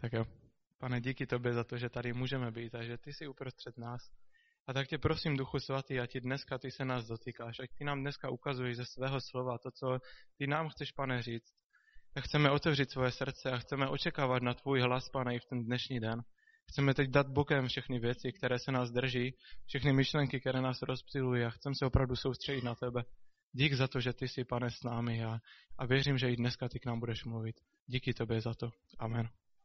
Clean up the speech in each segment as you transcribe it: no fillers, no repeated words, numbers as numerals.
Tak jo, Pane, díky tobě za to, že tady můžeme být a že ty jsi uprostřed nás. A tak tě prosím, Duchu Svatý, a ti dneska ty se nás dotýkáš, ať ty nám dneska ukazuješ ze svého slova to, co ty nám chceš, Pane, říct. Tak chceme otevřít svoje srdce a chceme očekávat na tvůj hlas, Pane, i v ten dnešní den. Chceme teď dát bokem všechny věci, které se nás drží, všechny myšlenky, které nás rozptylují a chceme se opravdu soustředit na tebe. Dík za to, že ty jsi, Pane, s námi a věřím, že i dneska ty k nám budeš mluvit. Díky tobě za to. Amen.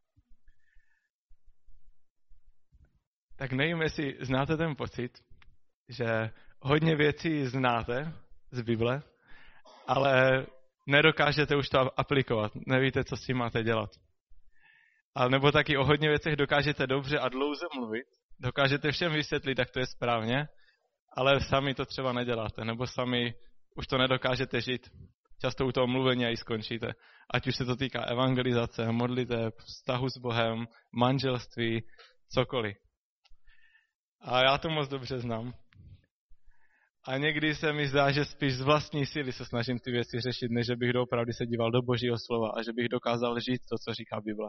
Tak nevím, jestli znáte ten pocit, že hodně věcí znáte z Bible, ale nedokážete už to aplikovat. Nevíte, co s tím máte dělat. A nebo taky o hodně věcech dokážete dobře a dlouze mluvit, dokážete všem vysvětlit, jak to je správně, ale sami to třeba neděláte, nebo sami už to nedokážete žít. Často u toho mluvení i skončíte. Ať už se to týká evangelizace, modliteb, vztahu s Bohem, manželství, cokoliv. A já to moc dobře znám. A někdy se mi zdá, že spíš z vlastní síly se snažím ty věci řešit, než že bych doopravdy se díval do Božího slova a že bych dokázal žít to, co říká Bible.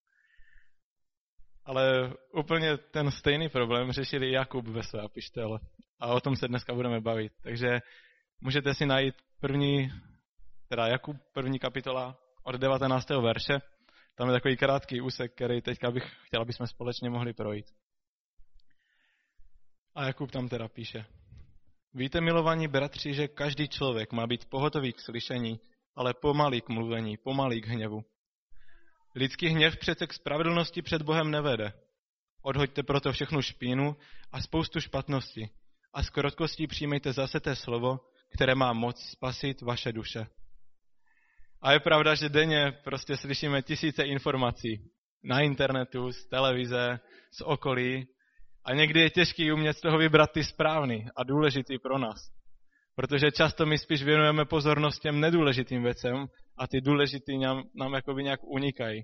Ale úplně ten stejný problém řešil i Jakub ve své epištole. A o tom se dneska budeme bavit. Takže můžete si najít Jakub, 1. kapitola od 19. verše. Tam je takový krátký úsek, který teďka bych chtěl, aby jsme společně mohli projít. A Jakub tam teda píše. Víte, milovaní bratři, že každý člověk má být pohotový k slyšení, ale pomalý k mluvení, pomalý k hněvu. Lidský hněv přece k spravedlnosti před Bohem nevede. Odhoďte proto všechnu špínu a spoustu špatnosti a s krotkostí přijmejte zase té slovo, které má moc spasit vaše duše. A je pravda, že denně prostě slyšíme tisíce informací na internetu, z televize, z okolí a někdy je těžký umět z toho vybrat ty správný a důležitý pro nás. Protože často my spíš věnujeme pozornost těm nedůležitým věcem a ty důležitý nám jakoby nějak unikají.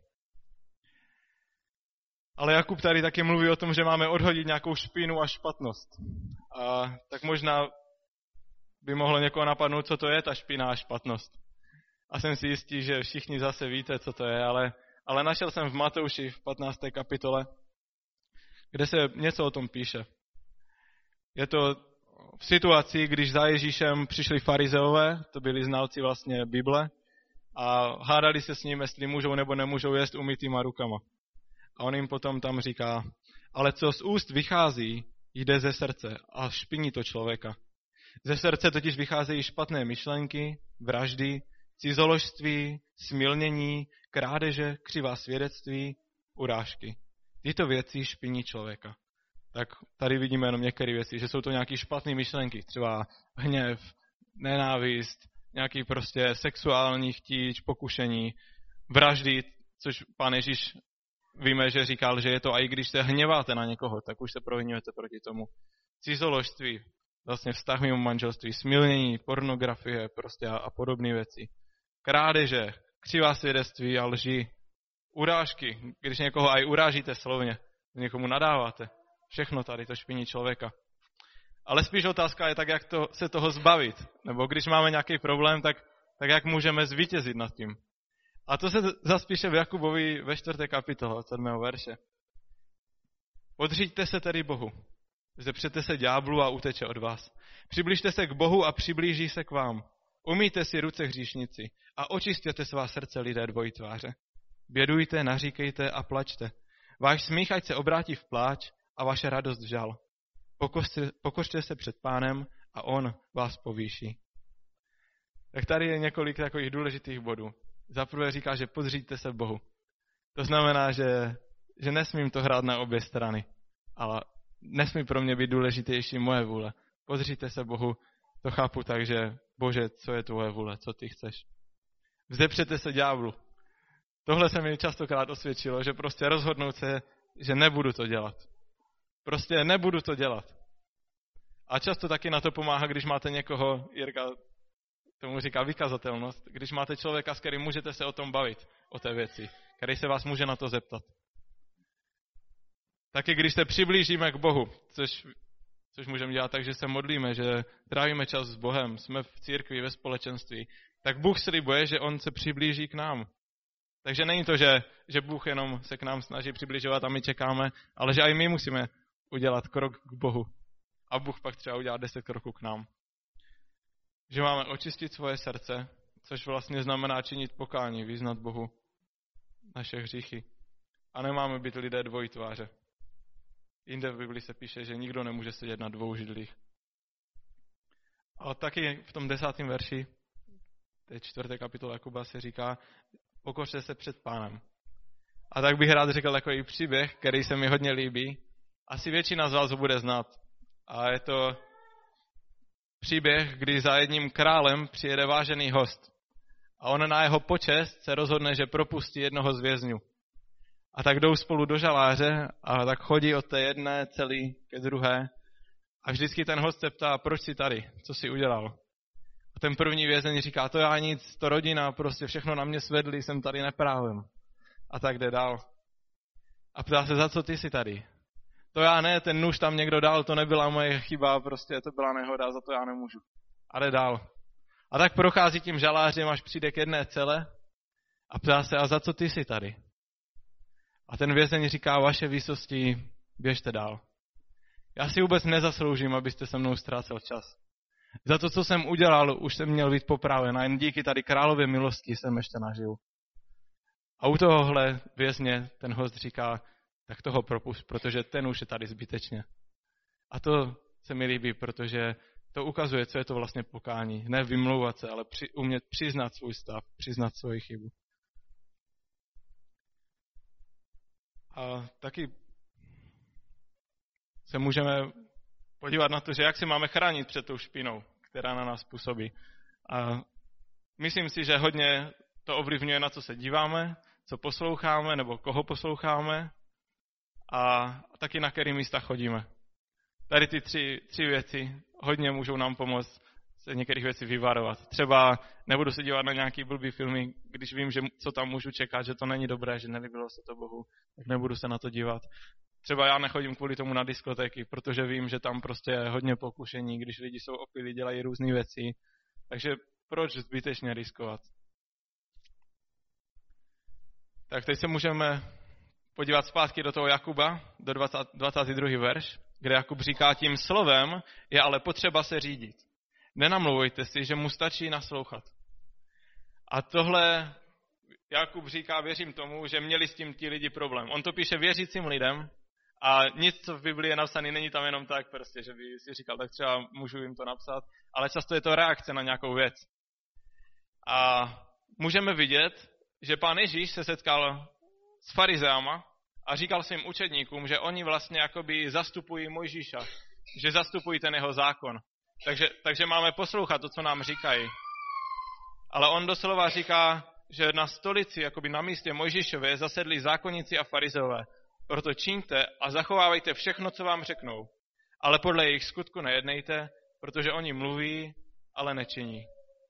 Ale Jakub tady taky mluví o tom, že máme odhodit nějakou špínu a špatnost. A tak možná by mohlo někoho napadnout, co to je ta špína a špatnost. A jsem si jistý, že všichni zase víte, co to je, ale našel jsem v Matouši v 15. kapitole, kde se něco o tom píše. Je to v situaci, když za Ježíšem přišli farizeové, to byli znalci vlastně Bible, a hádali se s ním, jestli můžou nebo nemůžou jíst umytýma rukama. A on jim potom tam říká, ale co z úst vychází, jde ze srdce a špiní to člověka. Ze srdce totiž vycházejí špatné myšlenky, vraždy, cizoložství, smilnění, krádeže, křivá svědectví, urážky. Tyto věci špiní člověka. Tak tady vidíme jenom některé věci, že jsou to nějaké špatné myšlenky, třeba hněv, nenávist, nějaký prostě sexuální chtíč, pokušení, vraždy, což Pán Ježíš víme, že říkal, že je to, a i když se hněváte na někoho, tak už se provinujete proti tomu. Cizoložství, vlastně vztah mimo manželství, smilnění, pornografie prostě a podobné věci. Krádeže, křivá svědectví a lži, urážky, když někoho aj urážíte slovně, někomu nadáváte. Všechno tady to špiní člověka. Ale spíš otázka je tak, jak se toho zbavit. Nebo když máme nějaký problém, tak jak můžeme zvítězit nad tím. A to se zaspíše v Jakubovi ve 4. kapitole od 7. verše. Podříďte se tedy Bohu. Zepřete se ďáblu a uteče od vás. Přiblížte se k Bohu a přiblíží se k vám. Umýjte si ruce hříšnici a očistěte svá srdce lidé dvojitváře. Bědujte, naříkejte a plačte. Váš smích ať se obrátí v pláč a vaše radost v žal. Pokořte se před Pánem a on vás povýší. Tak tady je několik takových důležitých bodů. Za prvé říká, že podříďte se Bohu. To znamená, že nesmím to hrát na obě strany, ale nesmí pro mě být důležitější moje vůle. Podříďte se Bohu, to chápu tak, že Bože, co je tvoje vůle, co ty chceš. Vzepřete se ďáblu. Tohle se mi častokrát osvědčilo, že prostě rozhodnout se, že nebudu to dělat. Prostě nebudu to dělat. A často taky na to pomáhá, když máte někoho, Jirka tomu říká vykazatelnost, když máte člověka, s kterým můžete se o tom bavit, o té věci, který se vás může na to zeptat. Taky když se přiblížíme k Bohu, což můžeme dělat tak, že se modlíme, že trávíme čas s Bohem, jsme v církvi, ve společenství, tak Bůh slibuje, že on se přiblíží k nám. Takže není to, že Bůh jenom se k nám snaží přibližovat a my čekáme, ale že i my musíme udělat krok k Bohu. A Bůh pak třeba udělá 10 kroků k nám. Že máme očistit svoje srdce, což vlastně znamená činit pokání, vyznat Bohu naše hříchy. A nemáme být lidé dvojí tváře. Jinde v Biblii se píše, že nikdo nemůže sedět na dvou židlích. A taky v tom 10. verši, té 4. kapitole Jakuba se říká, pokořte se před Pánem. A tak bych rád řekl takový příběh, který se mi hodně líbí. Asi většina z vás ho bude znát. A je to příběh, kdy za jedním králem přijede vážený host. A on na jeho počest se rozhodne, že propustí jednoho z vězňů. A tak jdou spolu do žaláře a tak chodí od té jedné celý ke druhé. A vždycky ten host se ptá, proč jsi tady, co jsi udělal. A ten první vězeň říká, to já nic, to rodina, prostě všechno na mě svedli, jsem tady neprávem. A tak jde dál. A ptá se, za co ty jsi tady? To já ne, ten nůž tam někdo dal, to nebyla moje chyba, prostě to byla nehoda, za to já nemůžu. A jde dál. A tak prochází tím žalářem, až přijde k jedné cele a ptá se, a za co ty jsi tady? A ten vězeň říká, vaše výsosti, běžte dál. Já si vůbec nezasloužím, abyste se mnou ztrácel čas. Za to, co jsem udělal, už jsem měl být popraven a jen díky tady králově milosti jsem ještě nažil. A u tohohle vězně ten host říká, tak toho propust, protože ten už je tady zbytečně. A to se mi líbí, protože to ukazuje, co je to vlastně pokání. Ne vymlouvat se, ale umět přiznat svůj stav, přiznat svoji chybu. A taky se můžeme podívat na to, že jak se máme chránit před tou špinou, která na nás působí. A myslím si, že hodně to ovlivňuje, na co se díváme, co posloucháme, nebo koho posloucháme a taky na který místa chodíme. Tady ty tři věci hodně můžou nám pomoct se některých věcí vyvarovat. Třeba nebudu se dívat na nějaký blbý filmy, když vím, že co tam můžu čekat, že to není dobré, že nelíbilo se to Bohu, tak nebudu se na to dívat. Třeba já nechodím kvůli tomu na diskotéky, protože vím, že tam prostě je hodně pokušení, když lidi jsou opilí, dělají různé věci. Takže proč zbytečně riskovat? Tak teď se můžeme podívat zpátky do toho Jakuba, do 22. verš, kde Jakub říká, tím slovem je ale potřeba se řídit. Nenamlouvejte si, že mu stačí naslouchat. A tohle Jakub říká, věřím tomu, že měli s tím ti lidi problém. On to píše věřícím lidem a nic, co v Biblii je napsané, není tam jenom tak, prostě, že by si říkal, tak třeba můžu jim to napsat, ale často je to reakce na nějakou věc. A můžeme vidět, že pán Ježíš se setkal s farizeama a říkal svým učedníkům, že oni vlastně jakoby zastupují Mojžíša, že zastupují ten jeho zákon. Takže máme poslouchat to, co nám říkají. Ale on doslova říká, že na stolici, jakoby na místě Mojžíšově, zasedli zákonníci a farizeové. Proto čiňte a zachovávejte všechno, co vám řeknou. Ale podle jejich skutku nejednejte, protože oni mluví, ale nečiní.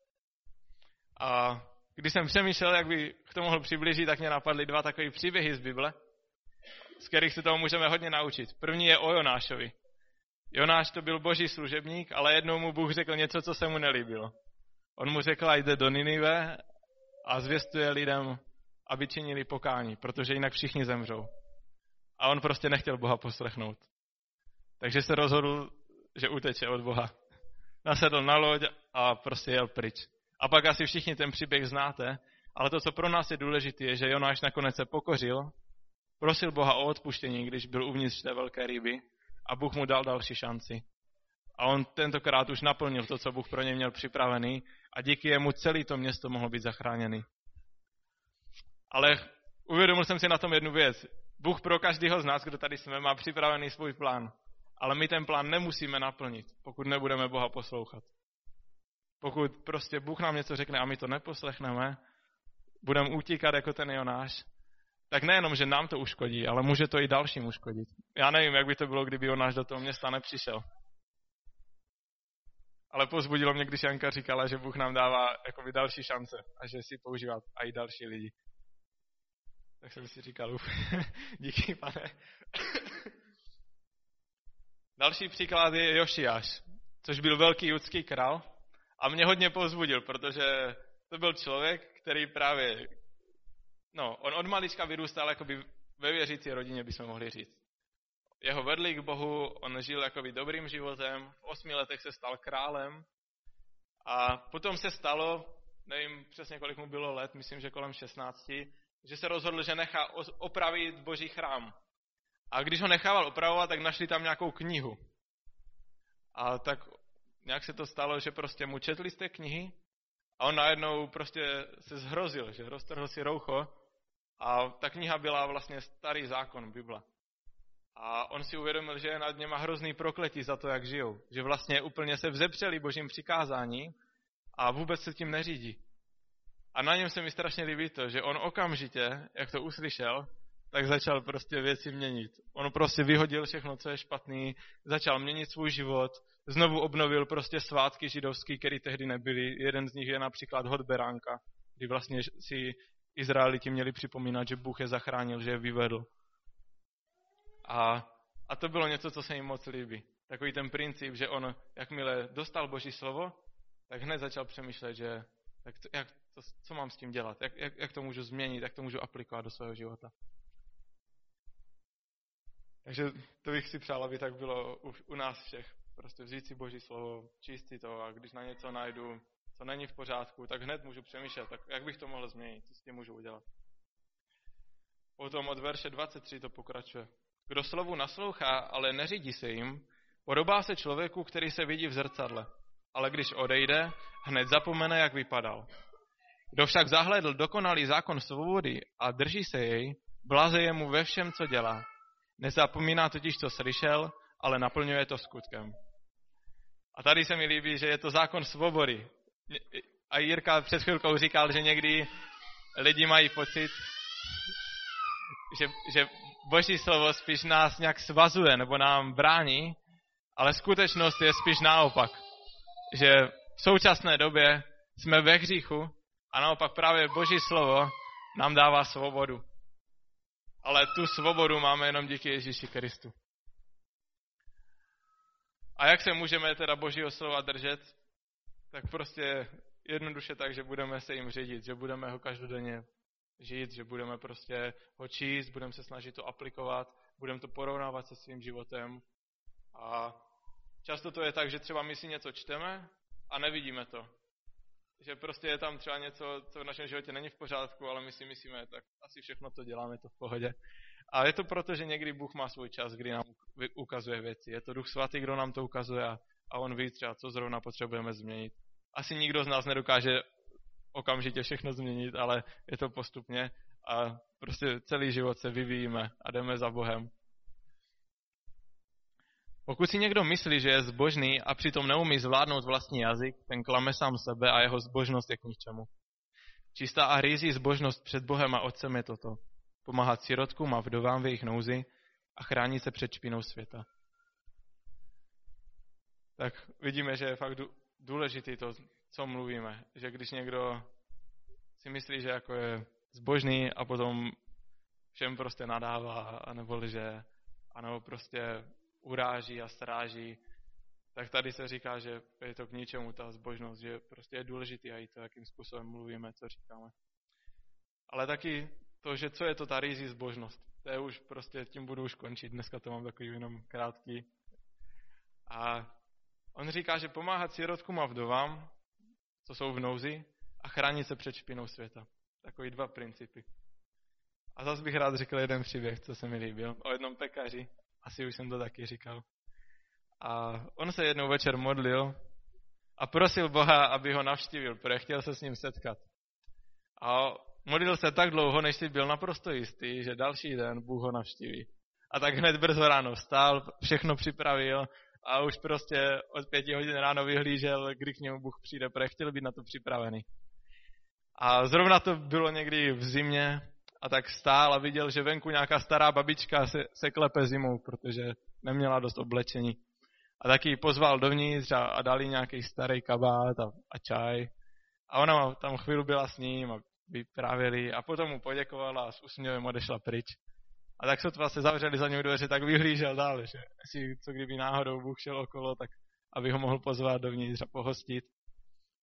A když jsem přemýšlel, jak by k tomu mohl přiblížit, tak mě napadly 2 takové příběhy z Bible, z kterých se toho můžeme hodně naučit. První je o Jonášovi. Jonáš to byl boží služebník, ale jednou mu Bůh řekl něco, co se mu nelíbilo. On mu řekl, jde do Ninive a zvěstuje lidem, aby činili pokání, protože jinak všichni zemřou. A on prostě nechtěl Boha poslechnout. Takže se rozhodl, že uteče od Boha. Nasedl na loď a prostě jel pryč. A pak asi všichni ten příběh znáte, ale to, co pro nás je důležité, je, že Jonáš nakonec se pokořil, prosil Boha o odpuštění, když byl uvnitř té velké ryby a Bůh mu dal další šanci. A on tentokrát už naplnil to, co Bůh pro něj měl připravený a díky jemu celé to město mohlo být zachráněné. Ale uvědomil jsem si na tom jednu věc. Bůh pro každého z nás, kdo tady jsme, má připravený svůj plán. Ale my ten plán nemusíme naplnit, pokud nebudeme Boha poslouchat. Pokud prostě Bůh nám něco řekne a my to neposlechneme, budeme utíkat jako ten Jonáš, tak nejenom, že nám to uškodí, ale může to i dalším uškodit. Já nevím, jak by to bylo, kdyby Jonáš do toho města nepřišel. Ale povzbudilo mě, když Janka říkala, že Bůh nám dává jakoby další šance a že si používá i další lidi. Tak jsem si říkal, díky, pane. Další příklad je Jošiáš, což byl velký judský král a mě hodně povzbudil, protože to byl člověk, který právě on od malička vyrůstal jakoby ve věřící rodině, bychom mohli říct. Jeho vedli k Bohu, on žil jakoby dobrým životem, v 8 letech se stal králem a potom se stalo, nevím přesně kolik mu bylo let, myslím, že kolem 16, že se rozhodl, že nechá opravit Boží chrám. A když ho nechával opravovat, tak našli tam nějakou knihu. A tak nějak se to stalo, že prostě mu četli z té knihy a on najednou prostě se zhrozil, že roztrhl si roucho a ta kniha byla vlastně starý zákon, Bible. A on si uvědomil, že je nad něma hrozný prokletí za to, jak žijou. Že vlastně úplně se vzepřeli Božím přikázání a vůbec se tím neřídí. A na něm se mi strašně líbí to, že on okamžitě, jak to uslyšel, tak začal prostě věci měnit. On prostě vyhodil všechno, co je špatný, začal měnit svůj život, znovu obnovil prostě svátky židovský, které tehdy nebyly. Jeden z nich je například hod beránka, kdy vlastně si Izraeliti měli připomínat, že Bůh je zachránil, že je vyvedl. A to bylo něco, co se jim moc líbí. Takový ten princip, že on, jakmile dostal Boží slovo, tak hned začal přemýšlet, že co mám s tím dělat, jak to můžu změnit, jak to můžu aplikovat do svého života. Takže to bych si přál, aby tak bylo u nás všech. Prostě vzít si Boží slovo, číst si to a když na něco najdu, co není v pořádku, tak hned můžu přemýšlet, tak jak bych to mohl změnit, co s tím můžu udělat. Potom od verše 23 to pokračuje. Kdo slovu naslouchá, ale neřídí se jim, podobá se člověku, který se vidí v zrcadle, ale když odejde, hned zapomene, jak vypadal. Kdo však zahlédl dokonalý zákon svobody a drží se jej, blaze je mu ve všem, co dělá. Nezapomíná totiž, co slyšel, ale naplňuje to skutkem. A tady se mi líbí, že je to zákon svobody. A Jirka před chvilkou říkal, že někdy lidi mají pocit, že Boží slovo spíš nás nějak svazuje nebo nám brání, ale skutečnost je spíš naopak. Že v současné době jsme ve hříchu a naopak právě Boží slovo nám dává svobodu. Ale tu svobodu máme jenom díky Ježíši Kristu. A jak se můžeme teda Božího slova držet? Tak prostě jednoduše tak, že budeme se jim řídit, že budeme ho každodenně žít, že budeme prostě ho číst, budeme se snažit to aplikovat, budeme to porovnávat se svým životem. A často to je tak, že třeba my si něco čteme a nevidíme to. Že prostě je tam třeba něco, co v našem životě není v pořádku, ale my si myslíme, tak asi všechno to děláme, to v pohodě. A je to proto, že někdy Bůh má svůj čas, kdy nám ukazuje věci. Je to Duch Svatý, kdo nám to ukazuje a on ví třeba, co zrovna potřebujeme změnit. Asi nikdo z nás nedokáže okamžitě všechno změnit, ale je to postupně a prostě celý život se vyvíjíme a jdeme za Bohem. Pokud si někdo myslí, že je zbožný a přitom neumí zvládnout vlastní jazyk, ten klame sám sebe a jeho zbožnost je k ničemu. Čistá a rýzí zbožnost před Bohem a Otcem je toto. Pomáhat sirotkům a vdovám v jejich nouzi a chránit se před špinou světa. Tak vidíme, že je fakt důležité to, co mluvíme. Že když někdo si myslí, že jako je zbožný a potom všem prostě nadává, anebo lže, anebo prostě uráží a sráží, tak tady se říká, že je to k ničemu ta zbožnost, že prostě je důležitý a i to, jakým způsobem mluvíme, co říkáme. Ale taky to, že co je to ta rýzí zbožnost. To je už prostě, tím budu už končit, dneska to mám takový jenom krátký. A on říká, že pomáhat sirotkům a vdovám, co jsou v nouzi, a chránit se před špinou světa. Takový 2 principy. A zase bych rád řekl jeden příběh, co se mi líbil, o jednom pekaři. Asi už jsem to taky říkal. A on se jednou večer modlil a prosil Boha, aby ho navštívil, protože chtěl se s ním setkat. A modlil se tak dlouho, než si byl naprosto jistý, že další den Bůh ho navštíví. A tak hned brzo ráno vstal, všechno připravil a už prostě od 5 hodin ráno vyhlížel, kdy k němu Bůh přijde, protože chtěl být na to připravený. A zrovna to bylo někdy v zimě a tak stál a viděl, že venku nějaká stará babička se klepe zimou, protože neměla dost oblečení. A taky ji pozval dovnitř a dali nějaký starý kabát a čaj. A ona tam chvíli byla s ním a vyprávěli a potom mu poděkovala a s úsměvem odešla pryč. A tak sotva se zavřeli za něj dveře, tak vyhlížel dál, že jestli co kdyby náhodou Bůh šel okolo, tak aby ho mohl pozvat dovnitř a pohostit.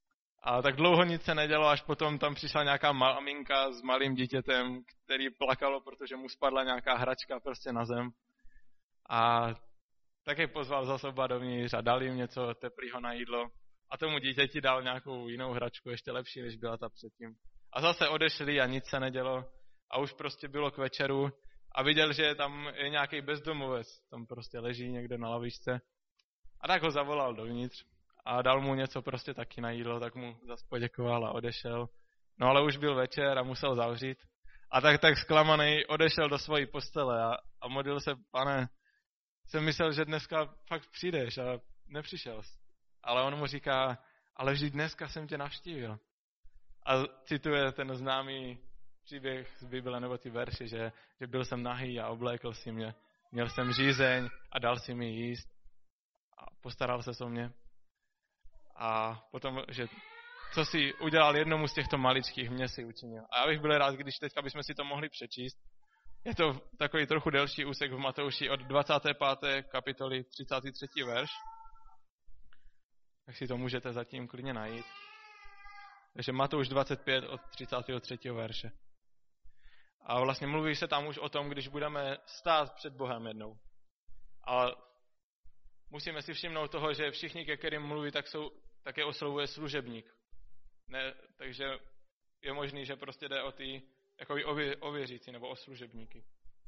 A tak dlouho nic se nedělo, až potom tam přišla nějaká maminka s malým dítětem, který plakalo, protože mu spadla nějaká hračka prostě na zem. A tak je pozval zase oba dovnitř a dal jim něco teplého na jídlo. A tomu dítěti dal nějakou jinou hračku, ještě lepší, než byla ta předtím. A zase odešli a nic se nedělo. A už prostě bylo k večeru a viděl, že tam je nějaký bezdomovec. Tam prostě leží někde na lavičce. A tak ho zavolal dovnitř a dal mu něco prostě taky na jídlo, tak mu zase poděkoval a odešel. No ale už byl večer a musel zavřít. A tak zklamaný odešel do své postele a modlil se: Pane, jsem myslel, že dneska fakt přijdeš, a nepřišel jsi. Ale on mu říká: ale vždyť dneska jsem tě navštívil. A cituje ten známý příběh z Bible nebo ty verše, že byl jsem nahý a oblékl si mě. Měl jsem žízeň a dal si mi jíst. A postaral se o mě. A potom, že co si udělal jednomu z těchto maličkých, mě si učinil. A já bych byl rád, když teďka bychom si to mohli přečíst. Je to takový trochu delší úsek v Matouši od 25. kapitoly 33. verš. Tak si to můžete zatím klidně najít. Takže Matouš 25 od 33. verše. A vlastně mluví se tam už o tom, když budeme stát před Bohem jednou. A musíme si všimnout toho, že všichni, ke kterým mluví, tak je oslovuje služebník. Ne, takže je možný, že prostě jde o ty jako o věřící nebo o služebníky.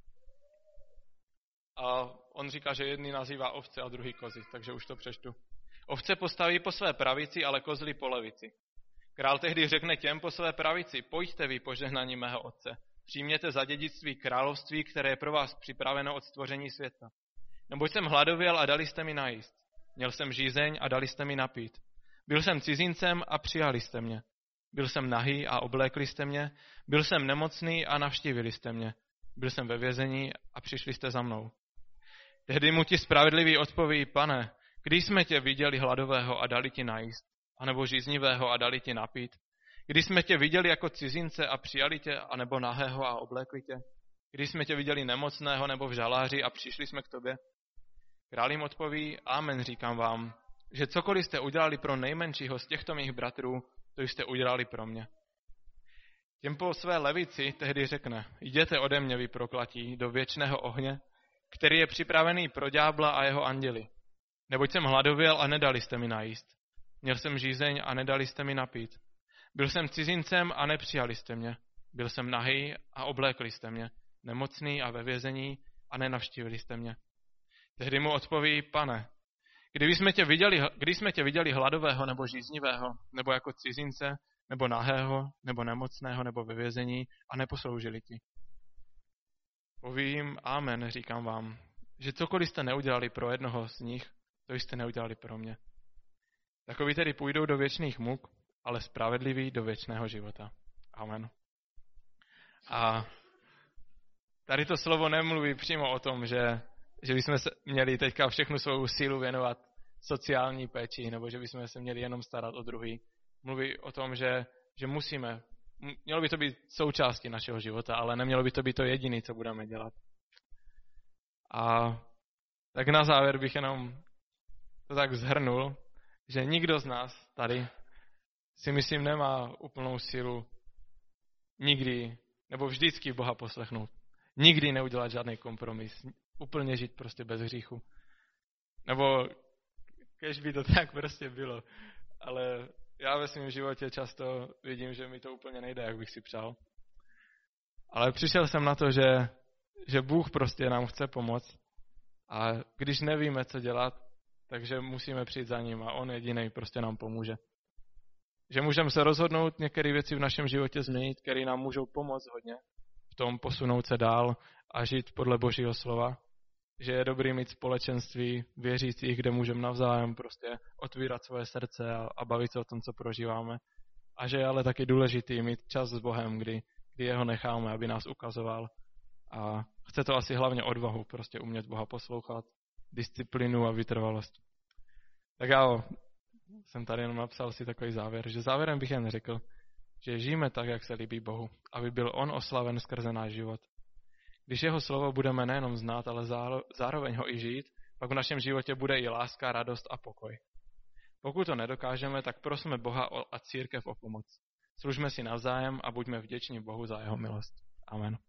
A on říká, že jedný nazývá ovce a druhý kozy, takže už to přečtu. Ovce postaví po své pravici, ale kozly po levici. Král tehdy řekne těm po své pravici: pojďte vy, požehnaní mého otce, přijměte za dědictví království, které je pro vás připraveno od stvoření světa. Neboť jsem hladověl a dali jste mi najíst. Měl jsem žízeň a dali jste mi napít. Byl jsem cizincem a přijali jste mě. Byl jsem nahý a oblékli jste mě. Byl jsem nemocný a navštívili jste mě. Byl jsem ve vězení a přišli jste za mnou. Tehdy mu ti spravedliví odpoví: Pane, když jsme tě viděli hladového a dali ti najíst, anebo žíznivého a dali ti napít? Když jsme tě viděli jako cizince a přijali tě, anebo nahého a oblékli tě? Když jsme tě viděli nemocného nebo v žaláři a přišli jsme k tobě? Král jim odpoví: Amen, říkám vám, že cokoliv jste udělali pro nejmenšího z těchto mých bratrů, to jste udělali pro mě. Těm po své levici tehdy řekne: jděte ode mě, vy proklatí, do věčného ohně, který je připravený pro ďábla a jeho anděli. Neboť jsem hladověl a nedali jste mi najíst. Měl jsem žízeň a nedali jste mi napít. Byl jsem cizincem a nepřijali jste mě. Byl jsem nahý a oblékli jste mě. Nemocný a ve vězení a nenavštívili jste mě. Tehdy mu odpoví: Pane, když jsme tě viděli hladového nebo žíznivého, nebo jako cizince, nebo nahého, nebo nemocného, nebo ve vězení a neposloužili ti? Povím: Amen, říkám vám, že cokoliv jste neudělali pro jednoho z nich, to jste neudělali pro mě. Takoví tedy půjdou do věčných muk, ale spravedliví do věčného života. Amen. A tady to slovo nemluví přímo o tom, že bychom se měli teďka všechnu svou sílu věnovat sociální péči, nebo že bychom se měli jenom starat o druhý. Mluví o tom, že mělo by to být součástí našeho života, ale nemělo by to být to jediné, co budeme dělat. A tak na závěr bych jenom to tak shrnul, že nikdo z nás tady, si myslím, nemá úplnou sílu nikdy nebo vždycky Boha poslechnout. Nikdy neudělat žádný kompromis. Úplně žít prostě bez hříchu. Nebo kež by to tak prostě bylo. Ale já ve svém životě často vidím, že mi to úplně nejde, jak bych si přál. Ale přišel jsem na to, že Bůh prostě nám chce pomoct. A když nevíme, co dělat, takže musíme přijít za ním a on jediný prostě nám pomůže. Že můžeme se rozhodnout některé věci v našem životě změnit, které nám můžou pomoct hodně v tom posunout se dál a žít podle Božího slova. Že je dobrý mít společenství věřících, kde můžeme navzájem prostě otvírat svoje srdce a bavit se o tom, co prožíváme. A že je ale taky důležitý mít čas s Bohem, kdy jeho necháme, aby nás ukazoval. A chce to asi hlavně odvahu, prostě umět Boha poslouchat, disciplínu a vytrvalost. Tak já jsem tady jenom napsal si takový závěr, že závěrem bych jen řekl, že žijeme tak, jak se líbí Bohu, aby byl on oslaven skrze náš život. Když jeho slovo budeme nejenom znát, ale zároveň ho i žít, pak v našem životě bude i láska, radost a pokoj. Pokud to nedokážeme, tak prosme Boha a církev o pomoc. Služme si navzájem a buďme vděční Bohu za jeho milost. Amen.